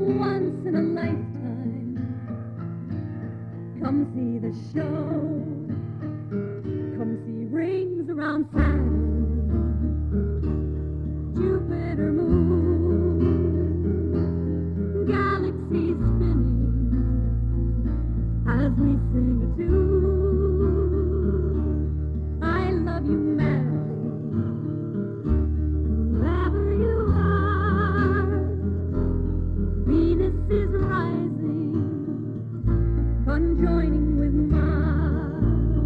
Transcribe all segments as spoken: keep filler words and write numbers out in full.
once in a lifetime. Come see the show. Come see rings around Saturn, Jupiter, moon, galaxies spinning as we sing a tune. I love you madly, wherever you are. Venus is rising, conjoining with Mars.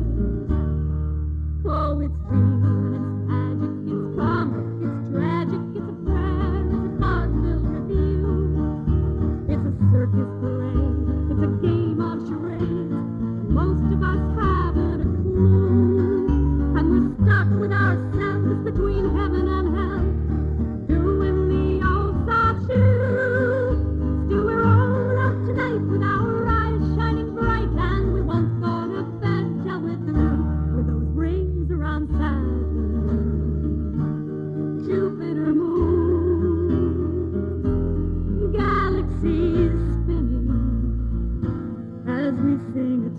Oh, it's real, it's magic, it's comic, it's tragic, it's a prayer, it's a vaudeville review. It's a circus parade, it's a game of charades. Most of us haven't a clue, and we're stuck with ourselves between heaven and hell, doing the old soft shoe. Still, we're all up tonight with our eyes shining bright, and we won't go to bed till we're through with those rings around Saturn, Jupiter, moon, galaxies spinning as we sing a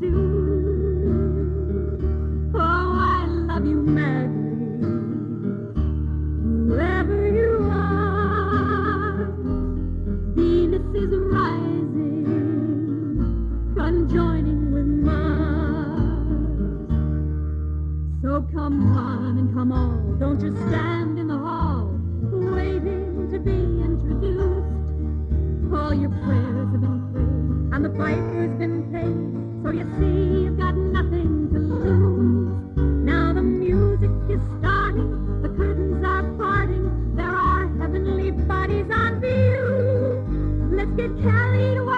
tune. Oh, I love you madly, wherever you are. Venus is rising, conjoining with Mars. So come on and come all, don't just stand in the hall, waiting to be introduced. All your prayers have been prayed, and the piper's been paid, so you see you've got nothing to lose. Now the music is starting, the curtains are parting, there are heavenly bodies on view. Let's get carried away.